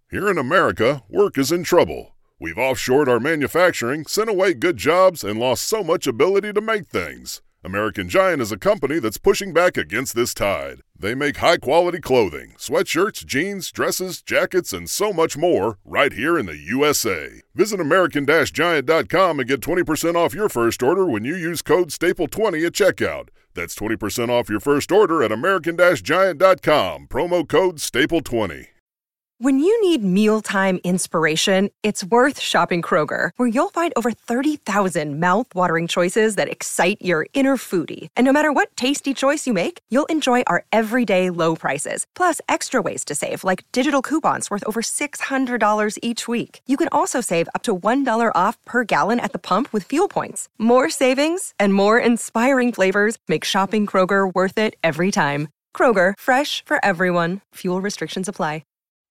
Here in America, work is in trouble. We've offshored our manufacturing, sent away good jobs, and lost so much ability to make things. American Giant is a company that's pushing back against this tide. They make high-quality clothing, sweatshirts, jeans, dresses, jackets, and so much more right here in the USA. Visit American-Giant.com and get 20% off your first order when you use code STAPLE20 at checkout. That's 20% off your first order at American-Giant.com, promo code STAPLE20. When you need mealtime inspiration, it's worth shopping Kroger, where you'll find over 30,000 mouth-watering choices that excite your inner foodie. And no matter what tasty choice you make, you'll enjoy our everyday low prices, plus extra ways to save, like digital coupons worth over $600 each week. You can also save up to $1 off per gallon at the pump with fuel points. More savings and more inspiring flavors make shopping Kroger worth it every time. Kroger, fresh for everyone. Fuel restrictions apply.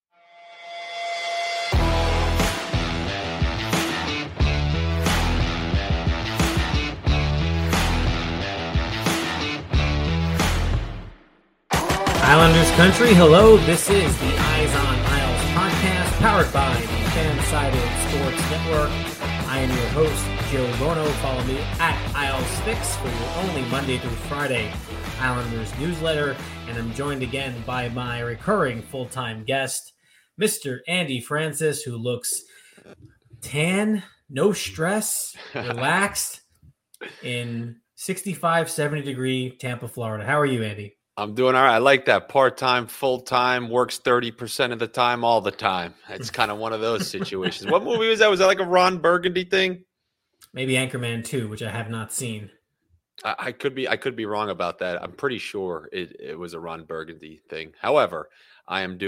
Islanders country, hello. This is the Eyes on Isles podcast, powered by the Fansided Sports Network. I am your host, Joe Bono. Follow me at IslesFix for your only Monday through Friday Islanders newsletter. And I'm joined again by my recurring full-time guest, Mr. Andy Francis, who looks tan, no stress, relaxed in 65, 70-degree Tampa, Florida. How are you, Andy? I'm doing all right. I like that. Part-time, full-time, works 30% of the time, all the time. It's kind of one of those situations. What movie was that? Was that like a Ron Burgundy thing? Maybe Anchorman 2, which I have not seen. I could be wrong about that. I'm pretty sure it was a Ron Burgundy thing. However, I'd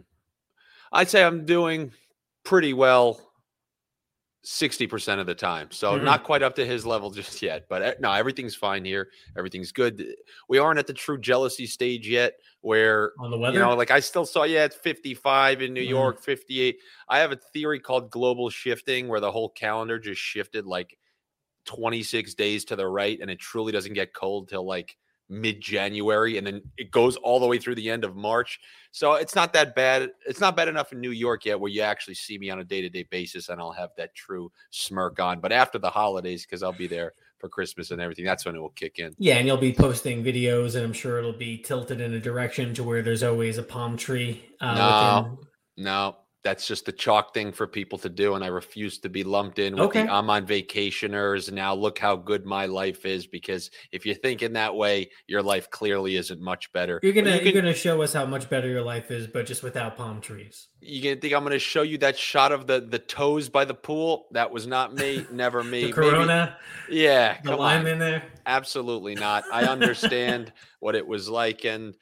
say I'm doing pretty well 60% of the time. So not quite up to his level just yet, but no, everything's fine here. Everything's good. We aren't at the true jealousy stage yet where, on the weather, like I still saw, it's 55 in New York, 58. I have a theory called global shifting where the whole calendar just shifted like 26 days to the right. And it truly doesn't get cold till like mid-January, and then it goes all the way through the end of March. So it's not that bad. It's not bad enough in New York yet where you actually see me on a day-to-day basis and I'll have that true smirk on. But after the holidays, because I'll be there for Christmas and everything, that's when it will kick in. Yeah, and you'll be posting videos, and I'm sure it'll be tilted in a direction to where there's always a palm tree. No. That's just the chalk thing for people to do, and I refuse to be lumped in with the I'm on vacationers. Now look how good my life is, because if you're thinking that way, your life clearly isn't much better. You're gonna show us how much better your life is, but just without palm trees. You gonna think I'm gonna show you that shot of the toes by the pool? That was not me, never me. The Corona, maybe. Yeah, the lime in there. Absolutely not. I understand what it was like, and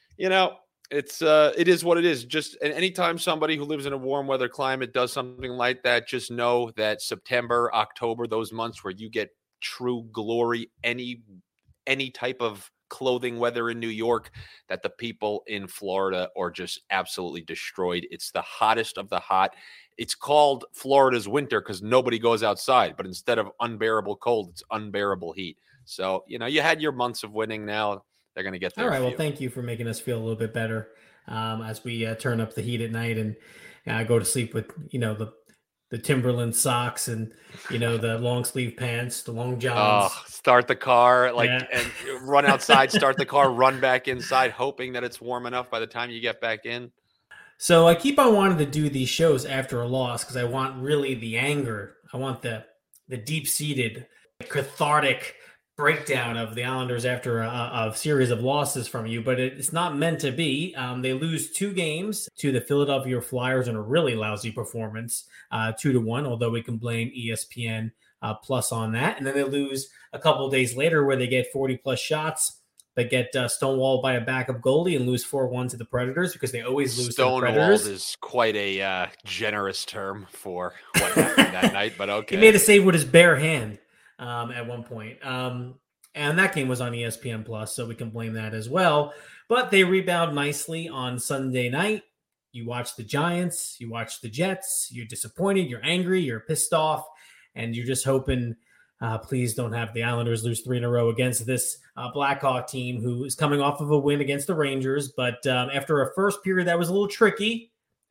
it is what it is. Just anytime somebody who lives in a warm weather climate does something like that, just know that September, October, those months where you get true glory, any type of clothing weather in New York, that the people in Florida are just absolutely destroyed. It's the hottest of the hot. It's called Florida's winter because nobody goes outside, but instead of unbearable cold, it's unbearable heat. So, you had your months of winning. Now they're going to get there. All right. Well, thank you for making us feel a little bit better as we turn up the heat at night and go to sleep with, the Timberland socks and, the long sleeve pants, the long johns. Oh, start the car and run outside, start the car, run back inside, hoping that it's warm enough by the time you get back in. So I keep on wanting to do these shows after a loss because I want really the anger. I want the deep-seated, cathartic breakdown of the Islanders after a series of losses from you, but it's not meant to be. They lose 2 games to the Philadelphia Flyers in a really lousy performance, 2-1, although we can blame ESPN plus on that. And then they lose a couple of days later where they get 40-plus shots, but get stonewalled by a backup goalie and lose 4-1 to the Predators because they always lose to the Predators. Stonewalled is quite a generous term for what happened that night, but okay. He made a save with his bare hand. At one point. And that game was on ESPN Plus, so we can blame that as well. But they rebound nicely on Sunday night. You watch the Giants, you watch the Jets, you're disappointed, you're angry, you're pissed off, and you're just hoping, please don't have the Islanders lose 3 in a row against this Blackhawk team who is coming off of a win against the Rangers. But after a first period that was a little tricky,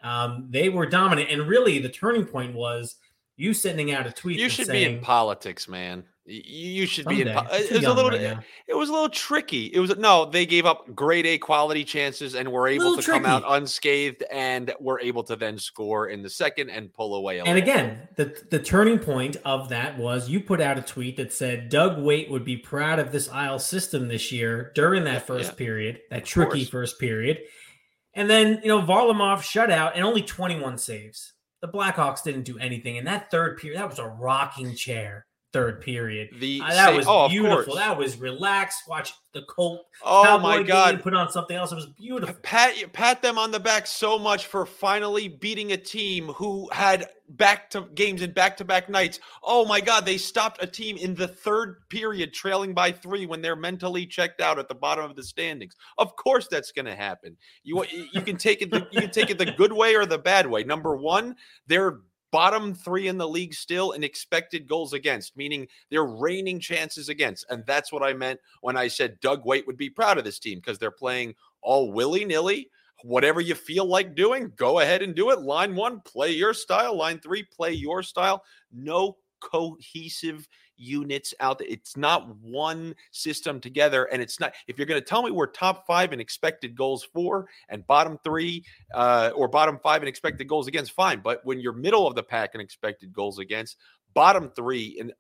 They were dominant. And really, the turning point was you sending out a tweet. You should be in politics, man. You should be in. It was a little tricky. They gave up grade A quality chances and were able to come out unscathed and were able to then score in the second and pull away. And again, the turning point of that was you put out a tweet that said Doug Waite would be proud of this Isle system this year during that first period, that tricky first period. And then, Varlamov shutout and only 21 saves. The Blackhawks didn't do anything. And that third period, that was a rocking chair third period. That was beautiful. That was relaxed. Watch the Colt. Oh my God! Put on something else. It was beautiful. Pat them on the back so much for finally beating a team who had games in back-to-back nights. Oh my God! They stopped a team in the third period, trailing by 3 when they're mentally checked out at the bottom of the standings. Of course, that's going to happen. You can take it. You can take it the good way or the bad way. Number one, they're bottom 3 in the league still in expected goals against, meaning they're reigning chances against. And that's what I meant when I said Doug Waite would be proud of this team, because they're playing all willy-nilly. Whatever you feel like doing, go ahead and do it. Line 1, play your style. Line 3, play your style. No cohesive units out there. It's not one system together. And it's not, if you're going to tell me we're top 5 in expected goals for and bottom 3 or bottom 5 in expected goals against, fine. But when you're middle of the pack in expected goals against, bottom 3 in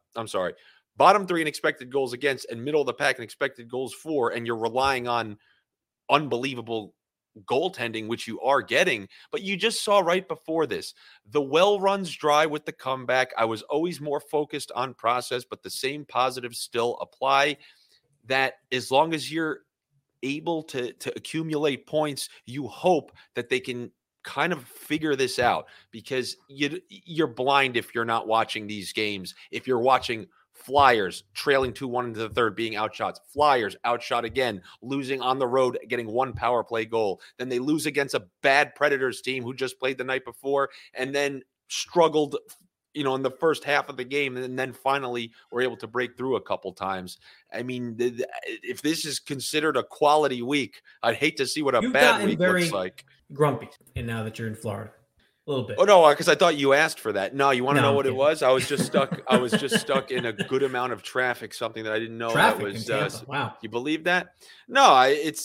expected goals against and middle of the pack in expected goals for, and you're relying on unbelievable goaltending, which you are getting, but you just saw right before this, the well runs dry with the comeback. I was always more focused on process, but the same positives still apply, that as long as you're able to accumulate points, you hope that they can kind of figure this out, because you're blind if you're not watching these games. If you're watching Flyers trailing 2-1 into the third, being outshot. Flyers outshot again, losing on the road, getting 1 power play goal. Then they lose against a bad Predators team who just played the night before and then struggled, in the first half of the game, and then finally were able to break through a couple times. I mean, if this is considered a quality week, I'd hate to see what a bad week looks like. Grumpy, and now that you're in Florida. A little bit. Oh no, because I thought you asked for that. No, you want to know what it was? I was just stuck. I was just stuck in a good amount of traffic. Something that I didn't know. Traffic was. In Tampa. Wow. You believe that? No, it's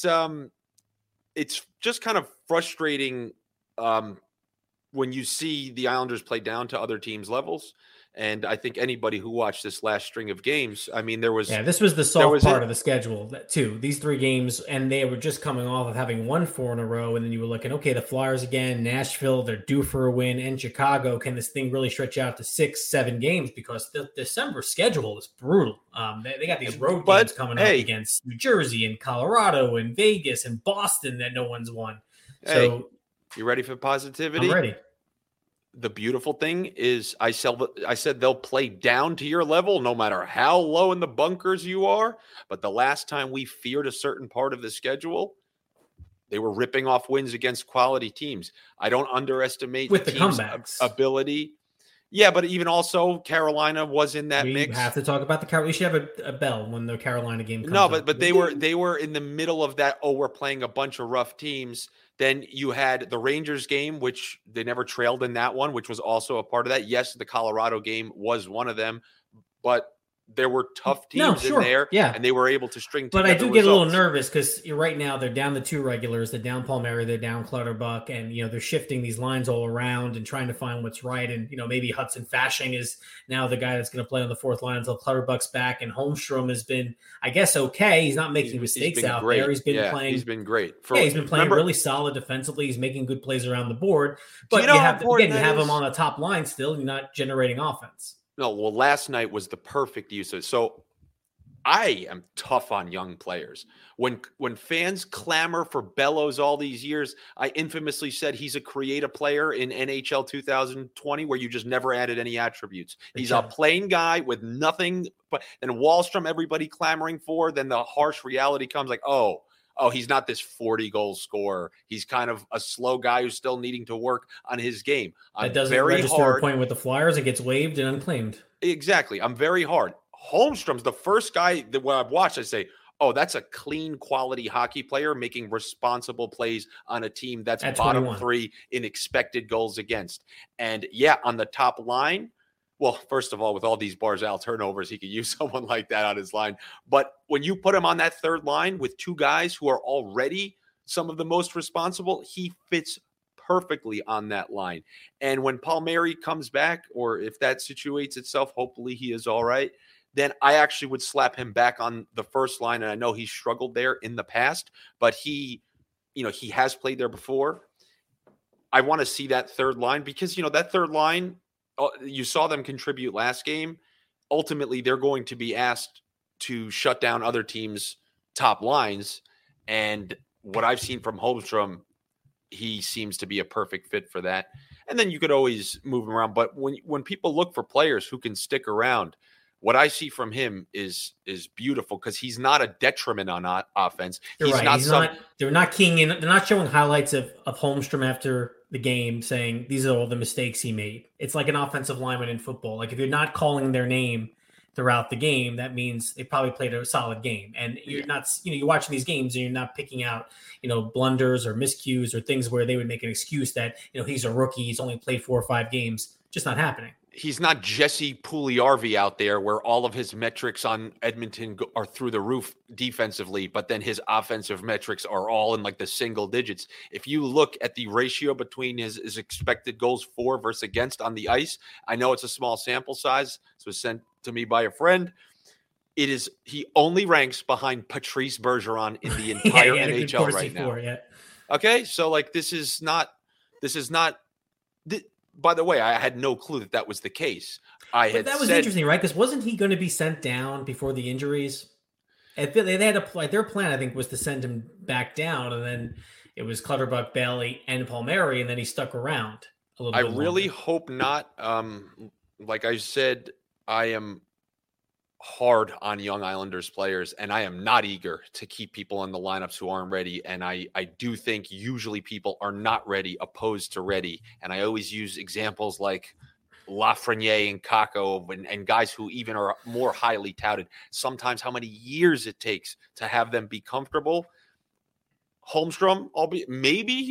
just kind of frustrating when you see the Islanders play down to other teams' levels. And I think anybody who watched this last string of games, I mean, this was the soft part of the schedule too. These 3 games, and they were just coming off of having won 4 in a row. And then you were looking, okay, the Flyers again, Nashville, they're due for a win, and Chicago. Can this thing really stretch out to 6-7 games? Because the December schedule is brutal. They got these road games coming up against New Jersey and Colorado and Vegas and Boston that no one's won. So you ready for positivity? I'm ready. The beautiful thing is I said they'll play down to your level no matter how low in the bunkers you are. But the last time we feared a certain part of the schedule, they were ripping off wins against quality teams. I don't underestimate with the comebacks ability. Yeah, but even also Carolina was in that mix. We have to talk about the Carolina. We should have a bell when the Carolina game comes up. But they were in the middle of that. Oh, we're playing a bunch of rough teams. Then you had the Rangers game, which they never trailed in that one, which was also a part of that. Yes, the Colorado game was one of them, but there were tough teams in there, and they were able to string together. But I do get a little nervous because right now they're down the 2 regulars, they're down Palmieri, they're down Clutterbuck, and they're shifting these lines all around and trying to find what's right. And maybe Hudson Fasching is now the guy that's going to play on the 4th line until Clutterbuck's back. And Holmstrom has been, I guess, okay. He's not making mistakes out there. He's been playing. He's been great. He's been playing really solid defensively. He's making good plays around the board. But you have him on the top line still. You're not generating offense. No, well, last night was the perfect use of it. So I am tough on young players. When fans clamor for Bellows all these years, I infamously said he's a creative player in NHL 2020 where you just never added any attributes. He's a plain guy with nothing. But then Wahlstrom, everybody clamoring for, then the harsh reality comes like, oh, he's not this 40-goal scorer. He's kind of a slow guy who's still needing to work on his game. That doesn't register a point with the Flyers. It gets waived and unclaimed. Exactly. I'm very hard. Holmstrom's the first guy that when I've watched, I say, oh, that's a clean, quality hockey player making responsible plays on a team that's At bottom 21. 3 in expected goals against. And yeah, on the top line, well, first of all, with all these Barzal turnovers, he could use someone like that on his line. But when you put him on that third line with two guys who are already some of the most responsible, he fits perfectly on that line. And when Palmieri comes back, or if that situates itself, hopefully he is all right, then I actually would slap him back on the first line. And I know he struggled there in the past, but he has played there before. I want to see that third line because, that third line, you saw them contribute last game. Ultimately, they're going to be asked to shut down other teams' top lines. And what I've seen from Holmstrom, he seems to be a perfect fit for that. And then you could always move him around. But when people look for players who can stick around, what I see from him is beautiful because he's not a detriment on offense. You're right. They're not keying in. They're not showing highlights of Holmstrom after the game saying these are all the mistakes he made. It's like an offensive lineman in football. Like if you're not calling their name throughout the game, that means they probably played a solid game. And you're not, you're watching these games and you're not picking out, blunders or miscues or things where they would make an excuse that, he's a rookie. He's only played 4 or 5 games. Just not happening. He's not Jesse Pugliarvi out there where all of his metrics on Edmonton are through the roof defensively, but then his offensive metrics are all in like the single digits. If you look at the ratio between his expected goals for versus against on the ice, I know it's a small sample size. This was sent to me by a friend. He only ranks behind Patrice Bergeron in the entire NHL right now. Yeah. Okay. So like, this is not, by the way, I had no clue that was the case. That was interesting, right? Because wasn't he going to be sent down before the injuries? They had their plan, I think, was to send him back down, and then it was Clutterbuck, Bailey, and Palmieri, and then he stuck around a little bit longer. Really hope not. Like I said, I am hard on young Islanders players, and I am not eager to keep people in the lineups who aren't ready. And I do think usually people are not ready opposed to ready. And I always use examples like Lafreniere and Kakko and guys who even are more highly touted. Sometimes how many years it takes to have them be comfortable. Holmstrom, maybe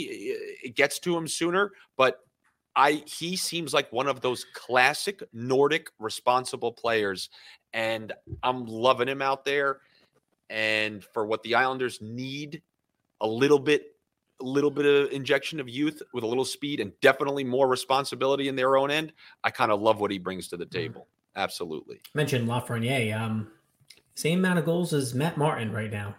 it gets to him sooner, but he seems like one of those classic Nordic responsible players, and I'm loving him out there. And for what the Islanders need, a little bit of injection of youth with a little speed and definitely more responsibility in their own end, I kind of love what he brings to the table. Absolutely. I mentioned Lafreniere, same amount of goals as Matt Martin right now.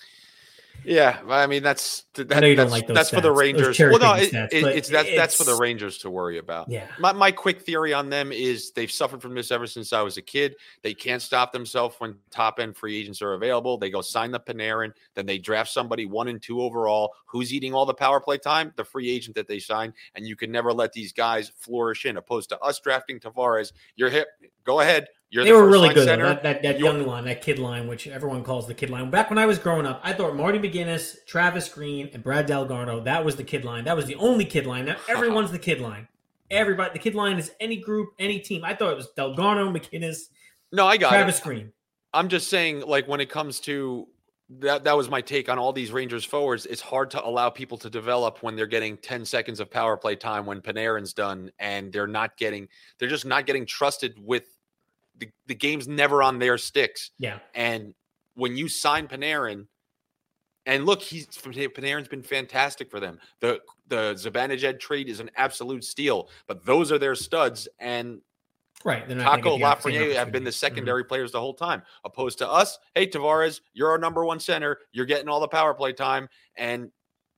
Yeah, I mean that's for the Rangers. Well, no, that's for the Rangers to worry about. Yeah. My quick theory on them is they've suffered from this ever since I was a kid. They can't stop themselves when top end free agents are available. They go sign the Panarin, then they draft somebody 1 and 2 overall. Who's eating all the power play time? The free agent that they sign, and you can never let these guys flourish in. Opposed to us drafting Tavares, you're hip. Go ahead. They were really good. That young line, that kid line, which everyone calls the kid line. Back when I was growing up, I thought Marty McGuinness, Travis Green, and Brad Delgado, that was the kid line. That was the only kid line. Now everyone's the kid line. Everybody, the kid line is any group, any team. I thought it was Delgado, McGuinness. No, I got Travis Green. I'm just saying, like when it comes to that was my take on all these Rangers forwards. It's hard to allow people to develop when they're getting 10 seconds of power play time when Panarin's done, and they're just not getting trusted with. The game's never on their sticks. Yeah. And when you sign Panarin, and look, Panarin's been fantastic for them. The Zibanejad trade is an absolute steal, but those are their studs. And right, Kakko, Lafreniere have been the secondary players the whole time. Opposed to us, hey, Tavares, you're our number 1 center. You're getting all the power play time. And,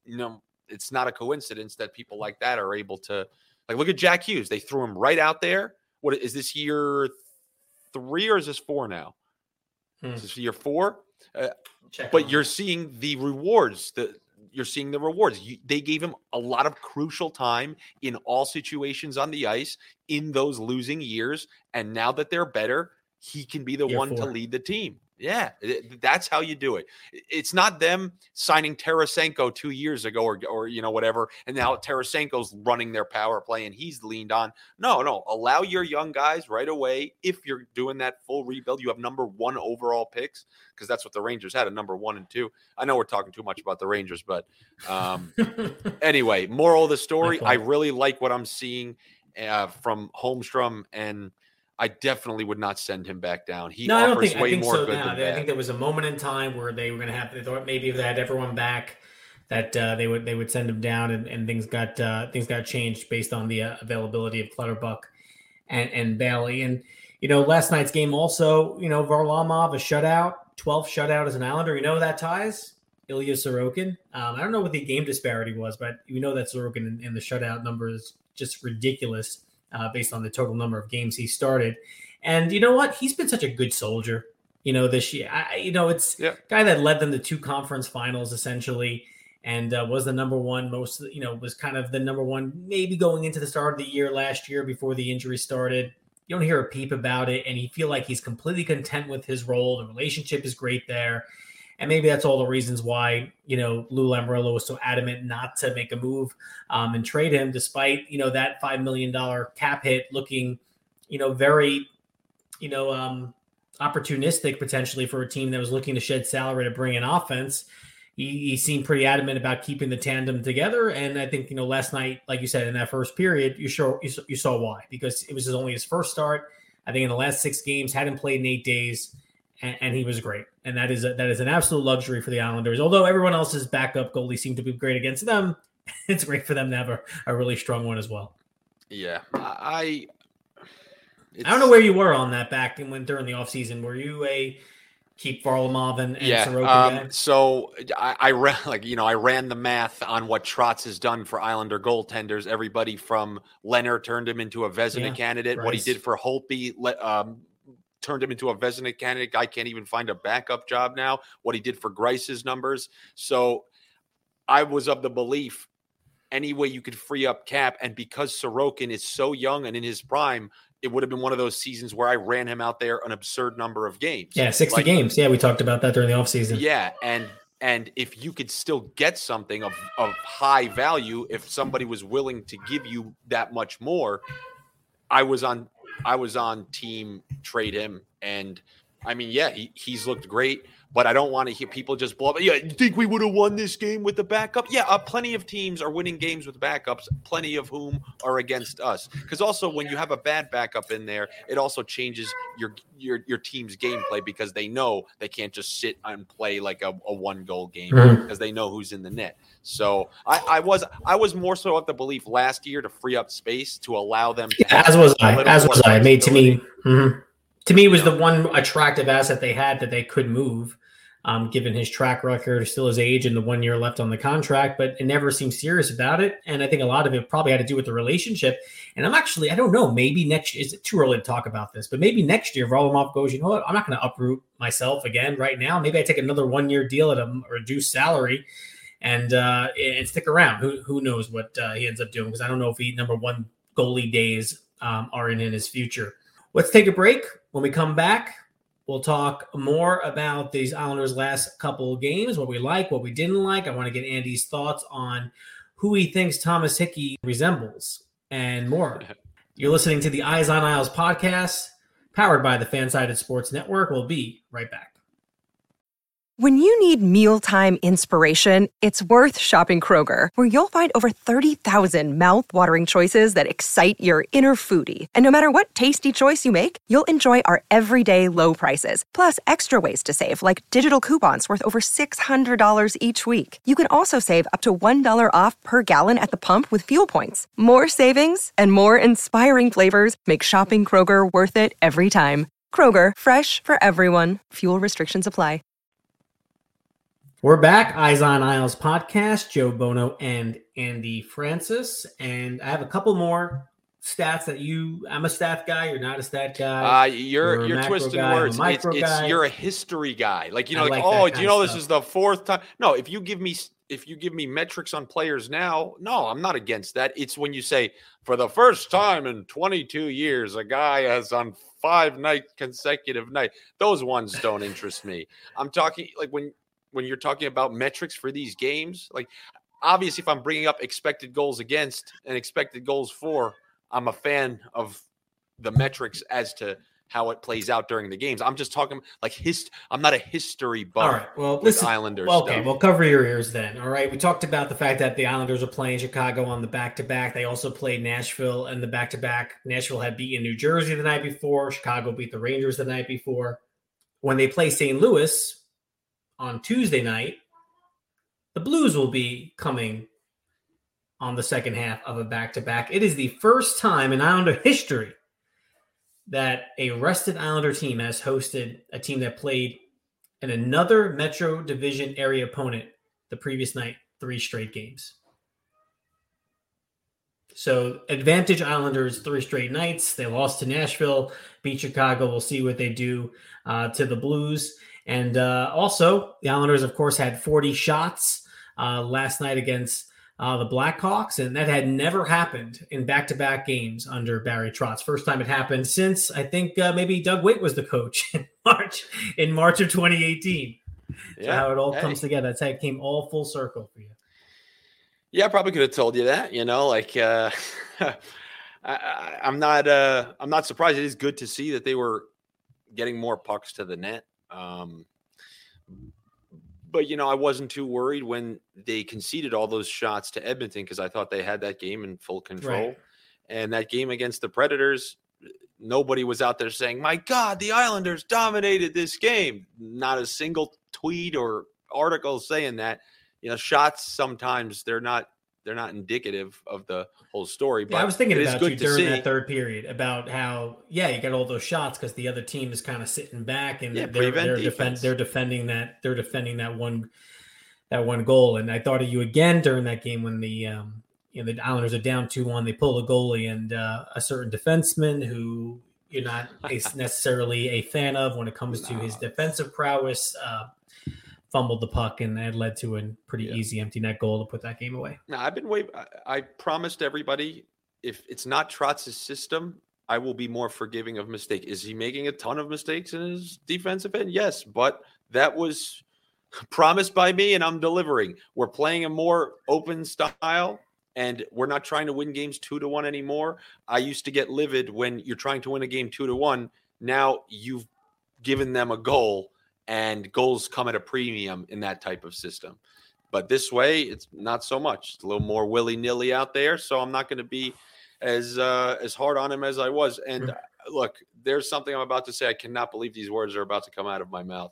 it's not a coincidence that people like that are able to, like, look at Jack Hughes. They threw him right out there. What is this year 3 or is this 4 now? Is this year 4? But you're seeing the rewards. They gave him a lot of crucial time in all situations on the ice in those losing years. And now that they're better, he can be the one to lead the team. Yeah, that's how you do it. It's not them signing Tarasenko 2 years ago or whatever, and now Tarasenko's running their power play and he's leaned on. No, allow your young guys right away. If you're doing that full rebuild, you have number 1 overall picks, because that's what the Rangers had, a number 1 and 2. I know we're talking too much about the Rangers, but anyway, moral of the story, I really like what I'm seeing from Holmstrom, and I definitely would not send him back down. He offers way more good than bad. I think there was a moment in time where they were going to have. They thought maybe if they had everyone back, that they would send him down, and things got changed based on the availability of Clutterbuck and Bailey. And last night's game also, Varlamov, a shutout, 12th shutout as an Islander. You know that ties Ilya Sorokin. I don't know what the game disparity was, but you know that Sorokin in the shutout number is just ridiculous. Based on the total number of games he started. And you know what? He's been such a good soldier, this year. It's a guy that led them to 2 conference finals, essentially, and was the number 1 was kind of the number 1 maybe going into the start of the year last year before the injury started. You don't hear a peep about it, and you feel like he's completely content with his role. The relationship is great there. And maybe that's all the reasons why, Lou Lamoriello was so adamant not to make a move and trade him, despite, that $5 million cap hit looking, very, opportunistic potentially for a team that was looking to shed salary to bring in offense. He seemed pretty adamant about keeping the tandem together. And I think, last night, like you said, in that first period, you saw why, because it was only his first start. I think in the last 6 games, hadn't played in 8 days. And he was great. And that is an absolute luxury for the Islanders. Although everyone else's backup goalie seemed to be great against them, it's great for them to have a really strong one as well. Yeah. I don't know where you were on that back and when during the offseason. Were you a keep Varlamov and Sorokin guy? So I ran the math on what Trotz has done for Islander goaltenders. Everybody from Leonard turned him into a Vezina candidate. Bryce. What he did for Holtby turned him into a Vezina candidate. Guy can't even find a backup job now. What he did for Grice's numbers. So I was of the belief any way you could free up cap. And because Sorokin is so young and in his prime, it would have been one of those seasons where I ran him out there an absurd number of games. Yeah, 60 games. Yeah, we talked about that during the offseason. Yeah, and if you could still get something of high value, if somebody was willing to give you that much more, I was on team trade him. And I mean, yeah, he's looked great, but I don't want to hear people just blow up. Yeah, you think we would have won this game with the backup? Yeah, plenty of teams are winning games with backups, plenty of whom are against us. Because also when you have a bad backup in there, it also changes your team's gameplay, because they know they can't just sit and play like a 1-goal game, because they know who's in the net. So I was more so of the belief last year to free up space to allow them to as was I. Made to me. Mm-hmm. To me, it was the one attractive asset they had that they could move, given his track record, still his age, and the 1 year left on the contract. But it never seemed serious about it. And I think a lot of it probably had to do with the relationship. And I don't know, maybe next year, is it too early to talk about this? But maybe next year, Varlamov goes, you know what, I'm not going to uproot myself again right now. Maybe I take another 1 year deal at a reduced salary and stick around. Who knows what he ends up doing? Because I don't know if number 1 goalie days are in his future. Let's take a break. When we come back, we'll talk more about these Islanders' last couple of games, what we like, what we didn't like. I want to get Andy's thoughts on who he thinks Thomas Hickey resembles and more. You're listening to the Eyes on Isles podcast, powered by the Fansided Sports Network. We'll be right back. When you need mealtime inspiration, it's worth shopping Kroger, where you'll find over 30,000 mouth-watering choices that excite your inner foodie. And no matter what tasty choice you make, you'll enjoy our everyday low prices, plus extra ways to save, like digital coupons worth over $600 each week. You can also save up to $1 off per gallon at the pump with fuel points. More savings and more inspiring flavors make shopping Kroger worth it every time. Kroger, fresh for everyone. Fuel restrictions apply. We're back, Eyes on Isles podcast, Joe Bono and Andy Francis. And I have a couple more stats that I'm a stat guy, you're not a stat guy. You're twisting words. You're a history guy. Like, do you know this is the 4th time? No, if you give me if you give me metrics on players now, no, I'm not against that. It's when you say, for the first time in 22 years, a guy has on 5 consecutive night. Those ones don't interest me. I'm talking like when you're talking about metrics for these games, like obviously if I'm bringing up expected goals against and expected goals for, I'm a fan of the metrics as to how it plays out during the games. I'm just talking like I'm not a history buff. All right. Well, with Islanders. Well, okay, we'll cover your ears then. All right. We talked about the fact that the Islanders are playing Chicago on the back-to-back. They also played Nashville in the back-to-back. Nashville had beaten New Jersey the night before. Chicago beat the Rangers the night before. When they play St. Louis on Tuesday night, the Blues will be coming on the second half of a back-to-back. It is the first time in Islander history that a rested Islander team has hosted a team that played in another Metro Division area opponent the previous night, 3 straight games. So advantage Islanders 3 straight nights. They lost to Nashville, beat Chicago. We'll see what they do to the Blues. And also, the Islanders, of course, had 40 shots last night against the Blackhawks, and that had never happened in back-to-back games under Barry Trotz. First time it happened since, I think, maybe Doug Witt was the coach in March of 2018. Yeah, so how it all comes together. That's how it came all full circle for you. Yeah, I probably could have told you that. Like I'm not surprised. It is good to see that they were getting more pucks to the net. But, I wasn't too worried when they conceded all those shots to Edmonton because I thought they had that game in full control. Right. And that game against the Predators, nobody was out there saying, my God, the Islanders dominated this game. Not a single tweet or article saying that. Shots sometimes they're not indicative of the whole story. But I was thinking about you during that third period about how, you got all those shots because the other team is kind of sitting back and they're defending that one goal. And I thought of you again during that game when the Islanders are down 2-1. They pull a goalie and a certain defenseman who you're not necessarily a fan of when it comes to his defensive prowess. Fumbled the puck, and that led to a pretty easy empty net goal to put that game away. No, I promised everybody, if it's not Trotz's system, I will be more forgiving of mistake. Is he making a ton of mistakes in his defensive end? Yes, but that was promised by me, and I'm delivering. We're playing a more open style, and we're not trying to win games 2-1 anymore. I used to get livid when you're trying to win a game 2-1. Now you've given them a goal, and goals come at a premium in that type of system. But this way, it's not so much. It's a little more willy-nilly out there, so I'm not going to be as hard on him as I was. And look, there's something I'm about to say. I cannot believe these words are about to come out of my mouth.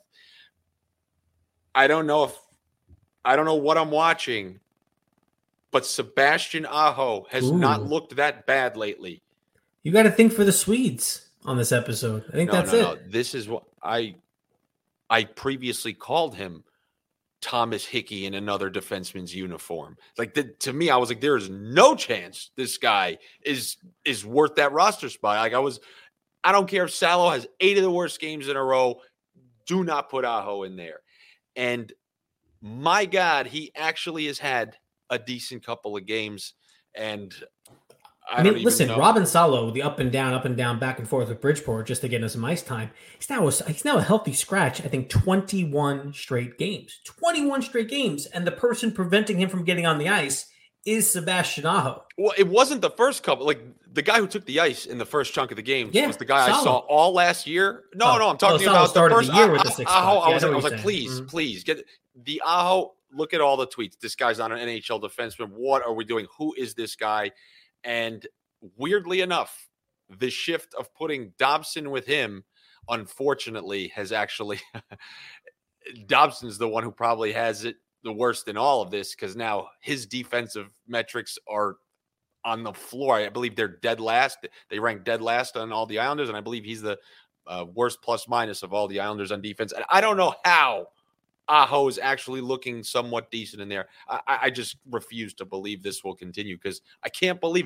I don't know what I'm watching, but Sebastian Aho has not looked that bad lately. You got to think for the Swedes on this episode. I think that's it. No. This is what I previously called him Thomas Hickey in another defenseman's uniform. To me, I was like, there is no chance this guy is worth that roster spot. I don't care if Salo has 8 of the worst games in a row. Do not put Aho in there. And my God, he actually has had a decent couple of games. And I mean, listen, Robin Salo, the up and down, back and forth with Bridgeport just to get him some ice time. He's now a healthy scratch. I think 21 straight games. 21 straight games, and the person preventing him from getting on the ice is Sebastian Aho. Well, it wasn't the first couple. Like the guy who took the ice in the first chunk of the game was the guy I saw all last year. No, I'm talking about the first year with the 6 Aho. I was like, please get the Aho. Look at all the tweets. This guy's not an NHL defenseman. What are we doing? Who is this guy? And weirdly enough, the shift of putting Dobson with him, unfortunately, has actually Dobson's the one who probably has it the worst in all of this because now his defensive metrics are on the floor. I believe they're dead last. They rank dead last on all the Islanders, and I believe he's the worst plus minus of all the Islanders on defense. And I don't know how Aho is actually looking somewhat decent in there. I just refuse to believe this will continue because I can't believe it.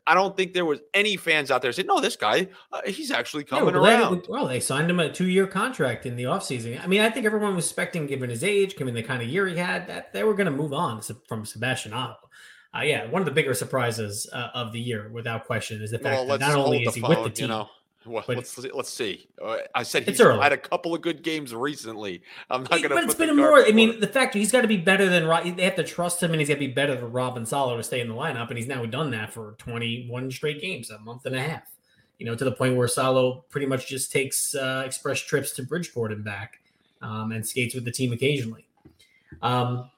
I don't think there was any fans out there saying, no, this guy, he's actually coming around. They signed him a 2-year contract in the offseason. I mean, I think everyone was expecting, given his age, given the kind of year he had, that they were going to move on from Sebastian Aho. One of the bigger surprises of the year, without question, is the fact that not only is he with the team. Well, let's see. I said he's early. had a couple of good games recently. I'm not going to. But it's been more. I mean, the fact he's got to be better than. They have to trust him, and he's got to be better than Robin Salo to stay in the lineup. And he's now done that for 21 straight games, a month and a half. To the point where Salo pretty much just takes express trips to Bridgeport and back, and skates with the team occasionally. Matt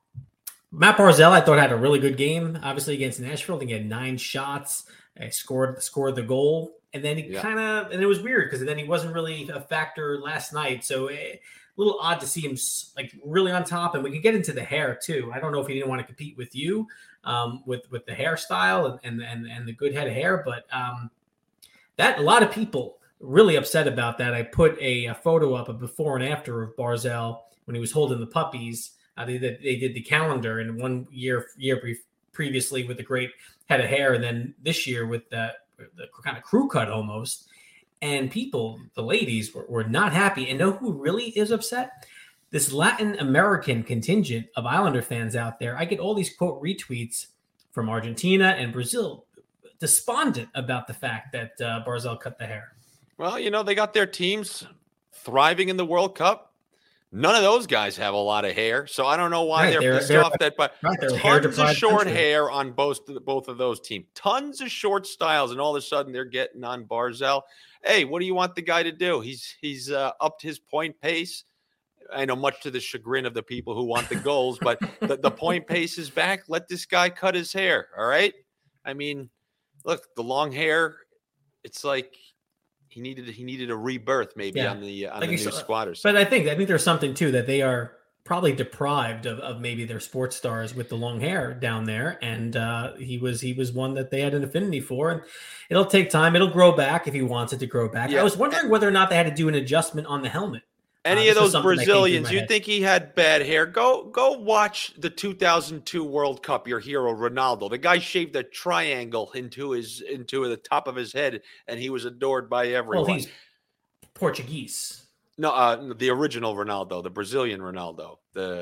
Barzal, I thought, had a really good game. Obviously against Nashville, I think he had 9 shots. Scored the goal. And then he and it was weird because then he wasn't really a factor last night. So a little odd to see him like really on top. And we could get into the hair too. I don't know if he didn't want to compete with you with the hairstyle and the good head of hair, but that a lot of people really upset about that. I put a photo up of before and after of Barzal when he was holding the puppies. They did the calendar, and one year previously with the great head of hair, and then this year with the kind of crew cut almost. And people, the ladies, were not happy. And know who really is upset? This Latin American contingent of Islander fans out there. I get all these quote retweets from Argentina and Brazil, despondent about the fact that Barzal cut the hair. Well, they got their teams thriving in the World Cup. None of those guys have a lot of hair, so I don't know why they're pissed off that. But tons of short hair on both of those teams. Tons of short styles, and all of a sudden they're getting on Barzal. Hey, what do you want the guy to do? He's upped his point pace. I know, much to the chagrin of the people who want the goals, but the point pace is back. Let this guy cut his hair. All right. I mean, look, the long hair. It's like. He needed a rebirth maybe on the new squatters. But I think there's something too that they are probably deprived of maybe their sports stars with the long hair down there, and he was one that they had an affinity for, and it'll take time. It'll grow back if he wants it to grow back. Yeah. I was wondering whether or not they had to do an adjustment on the helmet. Any of those Brazilians, you think he had bad hair? Go watch the 2002 World Cup. Your hero Ronaldo, the guy shaved a triangle into the top of his head, and he was adored by everyone. Well, he's Portuguese. No, the original Ronaldo, the Brazilian Ronaldo.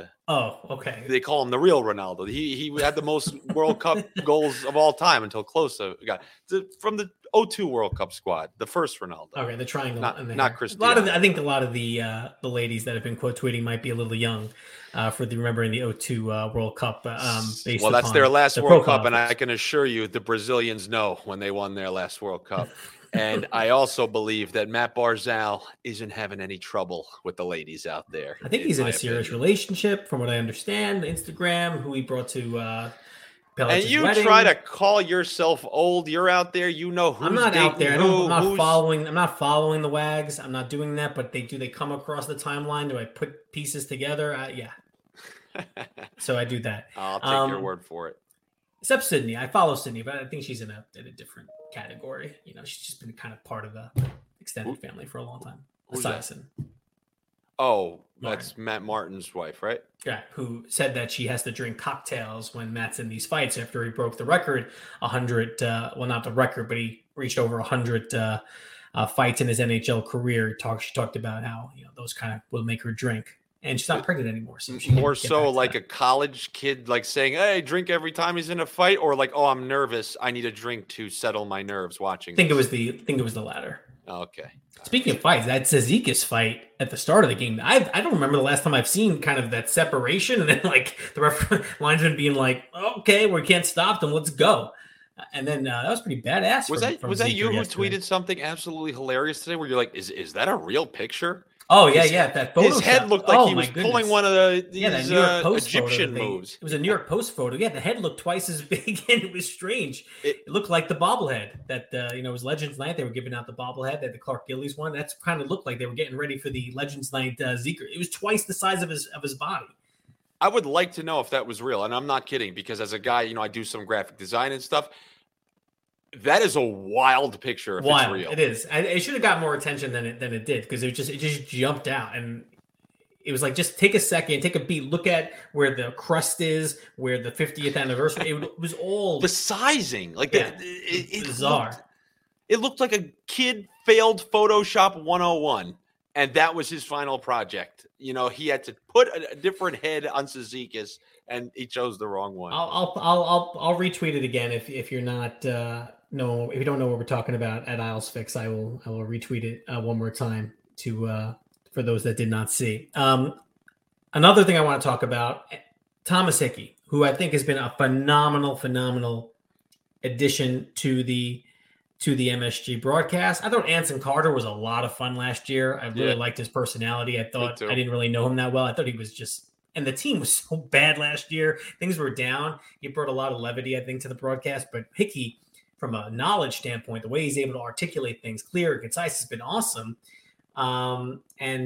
Okay. They call him the real Ronaldo. He had the most World Cup goals of all time until Klose got from the 2002 World Cup squad, the first Ronaldo. Okay, the triangle, not Cristiano. I think a lot of the ladies that have been quote tweeting might be a little young for remembering the 2002 World Cup. Based that's their last World Cup, and I can assure you, the Brazilians know when they won their last World Cup. And I also believe that Matt Barzal isn't having any trouble with the ladies out there. I think he's in a serious relationship, from what I understand. Instagram, who he brought to and you wedding. Try to call yourself old. You're out there. You know who's I'm not out there. I'm not following the wags. I'm not doing that. But do they come across the timeline? Do I put pieces together? Yeah. So I do that. I'll take your word for it. Except Sydney. I follow Sydney, but I think she's in a different category. She's just been kind of part of the extended family for a long time. Esiason. Oh, that's Matt Martin's wife, right? Yeah, who said that she has to drink cocktails when Matt's in these fights after he broke the record, 100, well, not the record, but he reached over 100 fights in his NHL career. She talked about how those kind of will make her drink. And she's not pregnant anymore. So more so like a college kid, like saying, hey, drink every time he's in a fight, or like, oh, I'm nervous. I need a drink to settle my nerves watching. I think it was the latter. Okay. Speaking of fights, that Zizekas fight at the start of the game, I don't remember the last time I've seen kind of that separation and then like the linesman being like, okay, we can't stop them, let's go. And then that was pretty badass. Was that you who tweeted something absolutely hilarious today where you're like, is that a real picture? Oh, yeah. That photo his head looked like he was pulling one of these Egyptian moves. It was a New York Post photo. Yeah, the head looked twice as big, and it was strange. It looked like the bobblehead that, it was Legends Night. They were giving out the bobblehead, that the Clark Gillies one. That's kind of looked like they were getting ready for the Legends Night Zeker. It was twice the size of his body. I would like to know if that was real, and I'm not kidding, because as a guy, I do some graphic design and stuff. That is a wild picture. If it's real, it is. It should have got more attention than it did, because it just jumped out, and It was like, just take a second, take a beat, look at where the crust is, where the 50th anniversary. It was all the sizing, like it's bizarre. It looked like a kid failed Photoshop 101, and that was his final project. You know, he had to put a different head on Cyzicus, and he chose the wrong one. I'll retweet it again if you're not if you don't know what we're talking about at Isles Fix. I will retweet it one more time for those that did not see. Another thing I want to talk about, Thomas Hickey, who I think has been a phenomenal addition to the MSG broadcast. I thought Anson Carter was a lot of fun last year. I really liked his personality. I thought I didn't really know him that well. I thought he was just, and the team was so bad last year. Things were down. He brought a lot of levity, I think, to the broadcast. But Hickey, from a knowledge standpoint, the way he's able to articulate things clear and concise has been awesome. But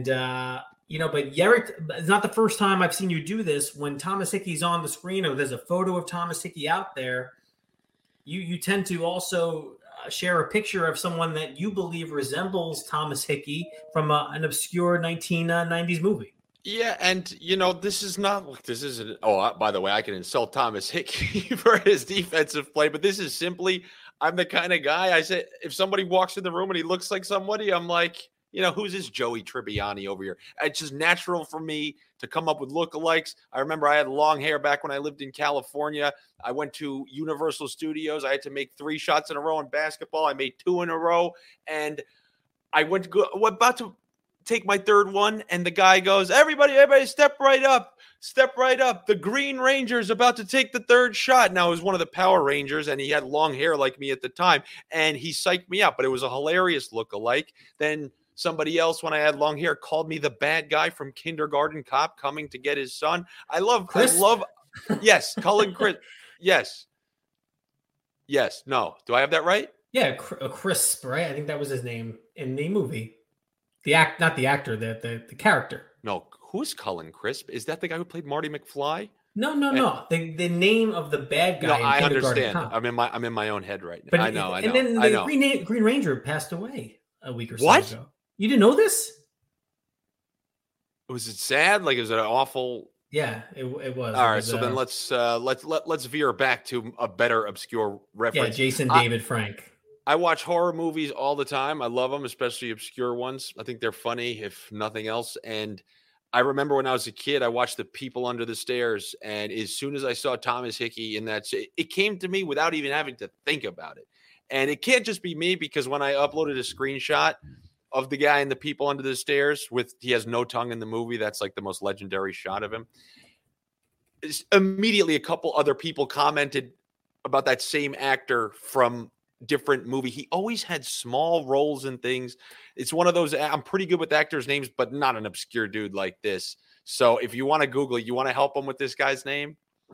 Yerrick, it's not the first time I've seen you do this. When Thomas Hickey's on the screen or there's a photo of Thomas Hickey out there, you tend to also share a picture of someone that you believe resembles Thomas Hickey from an obscure 1990s movie. Yeah, and this isn't. Oh, by the way, I can insult Thomas Hickey for his defensive play, but this is simply, I'm the kind of guy. I say, if somebody walks in the room and he looks like somebody, I'm like, who's this Joey Tribbiani over here? It's just natural for me to come up with lookalikes. I remember I had long hair back when I lived in California. I went to Universal Studios. I had to make 3 shots in a row in basketball. I made 2 in a row, and I went about to take my 3rd one, and the guy goes, everybody step right up. The Green Ranger's about to take the 3rd shot. Now, it was one of the Power Rangers, and he had long hair like me at the time, and he psyched me out, but it was a hilarious lookalike. Then somebody else, when I had long hair, called me the bad guy from Kindergarten Cop coming to get his son. Yes, Cullen Crisp. Yes. No. Do I have that right? Yeah, Crisp, right? I think that was his name in the movie. Not the actor, the character. No, who's Cullen Crisp? Is that the guy who played Marty McFly? No. The name of the bad guy. No, I understand. Cop. I'm in my own head right now. But I know. And then the Green Ranger passed away a week or so ago. You didn't know this? Was it sad? Like, is it an awful? Yeah, it was. All right, so then let's veer back to a better obscure reference. Yeah, Jason David Frank. I watch horror movies all the time. I love them, especially obscure ones. I think they're funny, if nothing else. And I remember when I was a kid, I watched The People Under the Stairs, and as soon as I saw Thomas Hickey in that, it came to me without even having to think about it. And it can't just be me, because when I uploaded a screenshot of the guy in The People Under the Stairs he has no tongue in the movie, that's like the most legendary shot of him. Immediately, a couple other people commented about that same actor from different movie. He always had small roles in things. It's one of those, I'm pretty good with actors' names, but not an obscure dude like this. So if you want to Google it, you want to help him with this guy's name?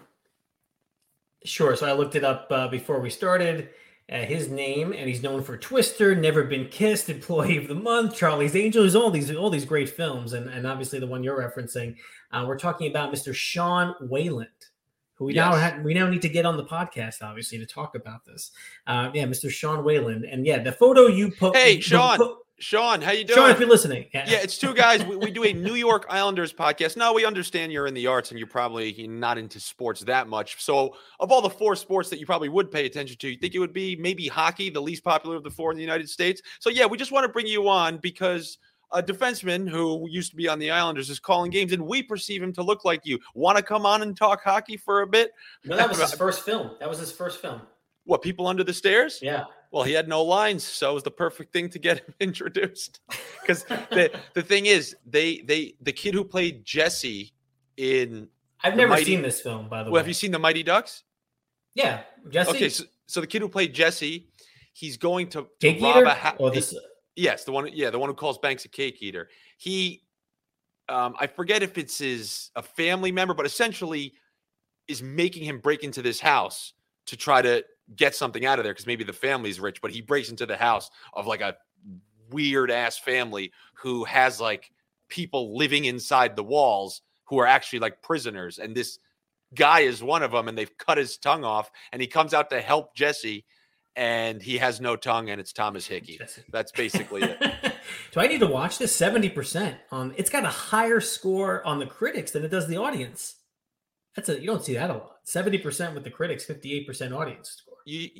Sure. So I looked it up before we started. His name, and he's known for Twister, Never Been Kissed, Employee of the Month, Charlie's Angels, all these great films, and obviously the one you're referencing. We're talking about Mr. Sean Wayland, who we now need to get on the podcast, obviously, to talk about this. Mr. Sean Wayland, and the photo you put. Hey, Sean, how you doing? Sean, if you're listening. Yeah, it's 2 guys. We do a New York Islanders podcast. Now, we understand you're in the arts and you're probably not into sports that much. So of all the 4 sports that you probably would pay attention to, you think it would be maybe hockey, the least popular of the 4 in the United States? So, we just want to bring you on because a defenseman who used to be on the Islanders is calling games, and we perceive him to look like you. Want to come on and talk hockey for a bit? No, that was his first film. What, People Under the Stairs? Yeah. Well, he had no lines, so it was the perfect thing to get him introduced. Because the thing is, the kid who played Jesse in I've never seen this film, by the way. Have you seen The Mighty Ducks? Yeah, Jesse. Okay, so the kid who played Jesse, he's going to rob a house. Yes, the one who calls Banks a cake eater. He, I forget if it's a family member, but essentially is making him break into this house to try to get something out of there, because maybe the family's rich, but he breaks into the house of like a weird ass family who has like people living inside the walls who are actually like prisoners. And this guy is one of them, and they've cut his tongue off, and he comes out to help Jesse, and he has no tongue, and it's Thomas Hickey. That's basically it. Do I need to watch this? 70% on. It's got a higher score on the critics than it does the audience. You don't see that a lot. 70% with the critics, 58% audience score.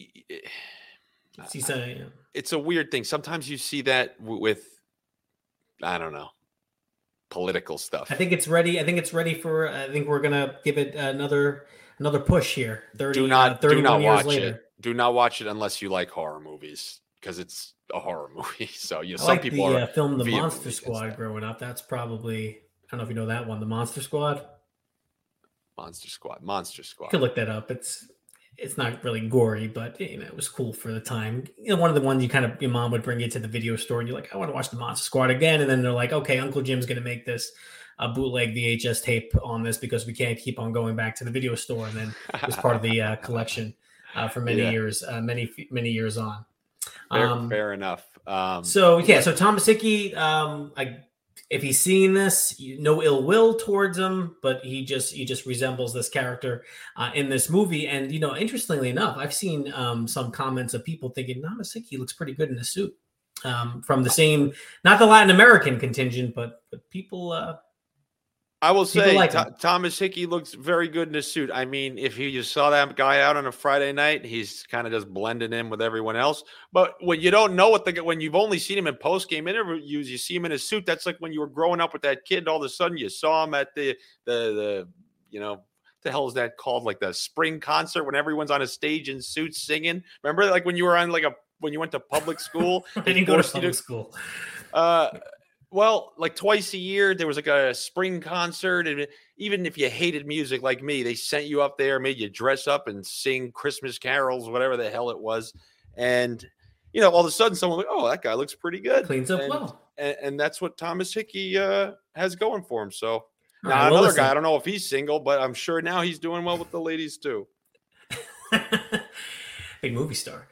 It's a weird thing. Sometimes you see that with, I don't know, political stuff. I think it's ready. I think we're gonna give it another push here. 31 years later. Do not watch it unless you like horror movies, because it's a horror movie. So some people are film The Monster Squad growing up. That's probably, I don't know if you know that one, The Monster Squad. Monster Squad. You could look that up. It's not really gory, but it was cool for the time. One of the ones your mom would bring you to the video store, and you're like, I want to watch The Monster Squad again. And then they're like, okay, Uncle Jim's going to make this a bootleg VHS tape on this because we can't keep on going back to the video store. And then it was part of the collection for many years, many years on. Fair enough. So Thomas Hickey, if he's seeing this, no ill will towards him, but he just resembles this character in this movie. And interestingly enough, I've seen some comments of people thinking Thomas Hickey looks pretty good in a suit from the same, not the Latin American contingent, but people. I will say Thomas Hickey looks very good in a suit. I mean, if you just saw that guy out on a Friday night, he's kind of just blending in with everyone else. But when you don't know when you've only seen him in post-game interviews, you see him in a suit. That's like when you were growing up with that kid. All of a sudden, you saw him at the what the hell is that called? Like the spring concert when everyone's on a stage in suits singing. Remember, like when you were on when you went to public school? I didn't go to public school. Well, like twice a year, there was like a spring concert. And even if you hated music like me, they sent you up there, made you dress up and sing Christmas carols, whatever the hell it was. And, all of a sudden someone like, oh, that guy looks pretty good. Cleans up well. And that's what Thomas Hickey has going for him. So now another guy, I don't know if he's single, but I'm sure now he's doing well with the ladies too. Big movie star.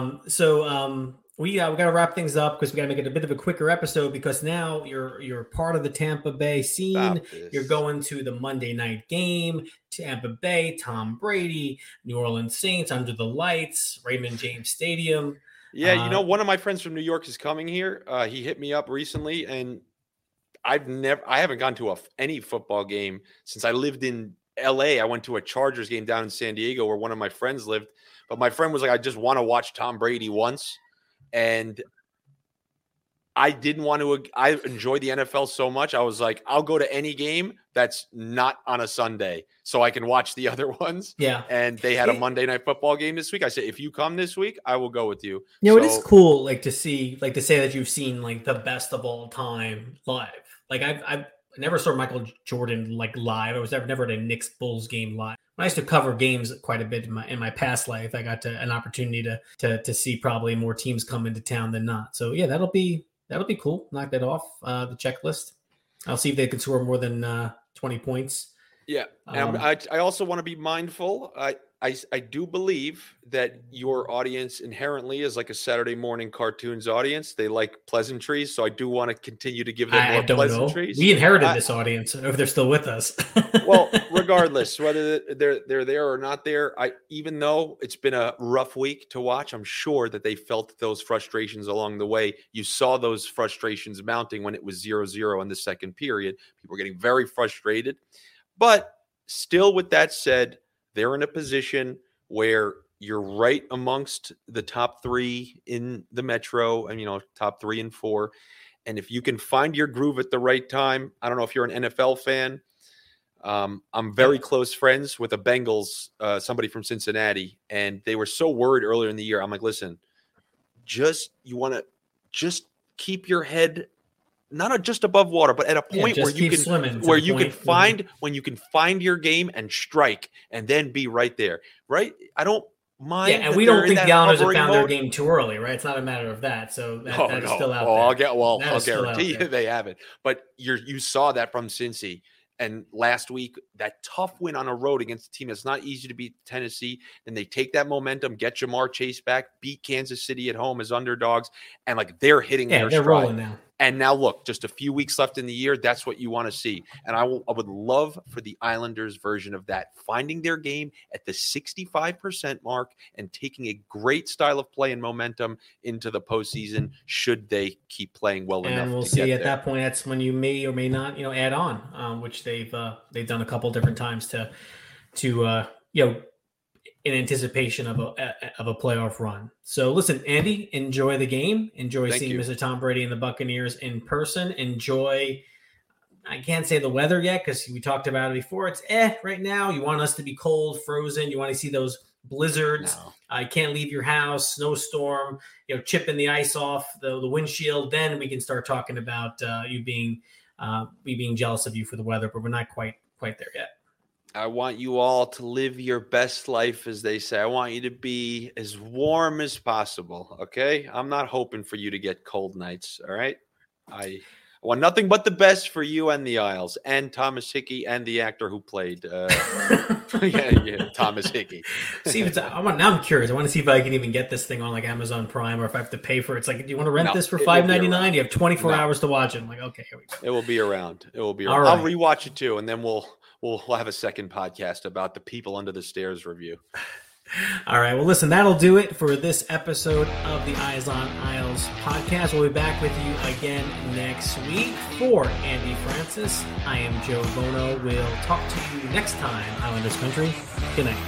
We got to wrap things up because we got to make it a bit of a quicker episode because now you're part of the Tampa Bay scene. You're going to the Monday night game, Tampa Bay, Tom Brady, New Orleans Saints under the lights, Raymond James Stadium. Yeah, one of my friends from New York is coming here. He hit me up recently, and I haven't gone to any football game since I lived in LA. I went to a Chargers game down in San Diego where one of my friends lived, but my friend was like, I just want to watch Tom Brady once. And I didn't want to. I enjoy the NFL so much. I was like, I'll go to any game that's not on a Sunday so I can watch the other ones. Yeah. And they had a Monday night football game this week. I said, if you come this week, I will go with you. It is cool, to say that you've seen the best of all time live. I've never saw Michael Jordan live. I was never at a Knicks Bulls game live. I used to cover games quite a bit in my past life. I got an opportunity to see probably more teams come into town than not. So yeah, that'll be cool. Knock that off the checklist. I'll see if they can score more than 20 points. Yeah, and I also want to be mindful. I do believe that your audience inherently is like a Saturday morning cartoons audience. They like pleasantries, so I do want to continue to give them more pleasantries. We inherited this audience, if they're still with us. Well, regardless, whether they're there or not there, even though it's been a rough week to watch, I'm sure that they felt those frustrations along the way. You saw those frustrations mounting when it was 0-0 in the second period. People were getting very frustrated. But still, with that said, they're in a position where you're right amongst the top three in the Metro and, top 3 and 4. And if you can find your groove at the right time, I don't know if you're an NFL fan. I'm very close friends with the Bengals, somebody from Cincinnati, and they were so worried earlier in the year. I'm like, listen, you want to just keep your head not just above water, but at a point where you can find your game and strike and then be right there. Right. I don't mind. Yeah. And we don't think the Islanders have found their game too early, right? It's not a matter of that. So that's still out there. I'll guarantee you they haven't, but you saw that from Cincy. And last week, that tough win on a road against a team that's not easy to beat, Tennessee, then they take that momentum, get Jamar Chase back, beat Kansas City at home as underdogs, and they're hitting their stride. Rolling now. And now look, just a few weeks left in the year. That's what you want to see. And I would love for the Islanders version of that, finding their game at the 65% mark and taking a great style of play and momentum into the postseason should they keep playing well enough. And we'll see at that point. That's when you may or may not, add on, which they've done a couple different times to in anticipation of a playoff run. So listen, Andy, enjoy the game. Enjoy seeing Mr. Tom Brady and the Buccaneers in person. Enjoy, I can't say the weather yet because we talked about it before. It's right now. You want us to be cold, frozen. You want to see those blizzards. No. You can't leave your house, snowstorm, chipping the ice off the windshield. Then we can start talking about me being jealous of you for the weather, but we're not quite there yet. I want you all to live your best life, as they say. I want you to be as warm as possible, okay? I'm not hoping for you to get cold nights, all right? I want nothing but the best for you and the Isles and Thomas Hickey and the actor who played Thomas Hickey. See, now I'm curious. I want to see if I can even get this thing on like Amazon Prime or if I have to pay for it. It's like, do you want to rent this for $5.99? You have 24 hours to watch it. I'm like, okay, here we go. It will be around. All right. I'll rewatch it too, and then we'll have a second podcast about the People Under the Stairs review. All right. Well, listen, that'll do it for this episode of the Eyes on Isles podcast. We'll be back with you again next week. For Andy Francis, I am Joe Bono. We'll talk to you next time, Islanders Country. Good night.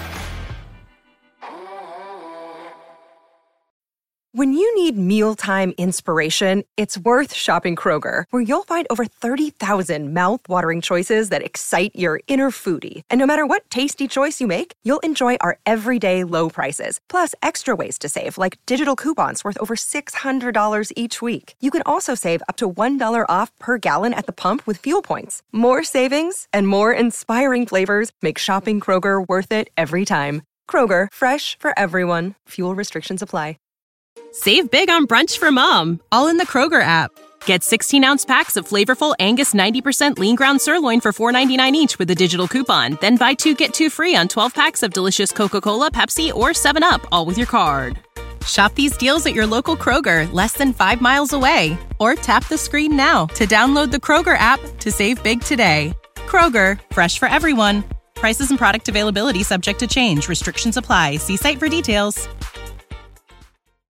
When you need mealtime inspiration, it's worth shopping Kroger, where you'll find over 30,000 mouth-watering choices that excite your inner foodie. And no matter what tasty choice you make, you'll enjoy our everyday low prices, plus extra ways to save, like digital coupons worth over $600 each week. You can also save up to $1 off per gallon at the pump with fuel points. More savings and more inspiring flavors make shopping Kroger worth it every time. Kroger, fresh for everyone. Fuel restrictions apply. Save big on brunch for mom, all in the Kroger app. Get 16-ounce packs of flavorful Angus 90% lean ground sirloin for $4.99 each with a digital coupon. Then buy 2, get 2 free on 12 packs of delicious Coca-Cola, Pepsi, or 7-Up, all with your card. Shop these deals at your local Kroger, less than 5 miles away. Or tap the screen now to download the Kroger app to save big today. Kroger, fresh for everyone. Prices and product availability subject to change. Restrictions apply. See site for details.